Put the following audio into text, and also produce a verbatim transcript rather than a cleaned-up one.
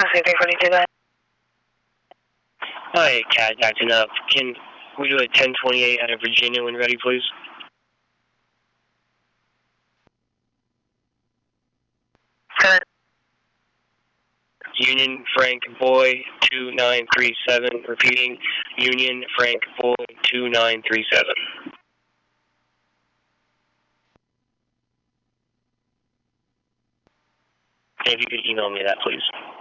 Hi, Cat acting up. Can we do a ten twenty-eight out of Virginia when ready, please? Good. Union Frank Boy two nine three seven. Repeating, Union Frank Boy two nine three seven. If you could email me that, please.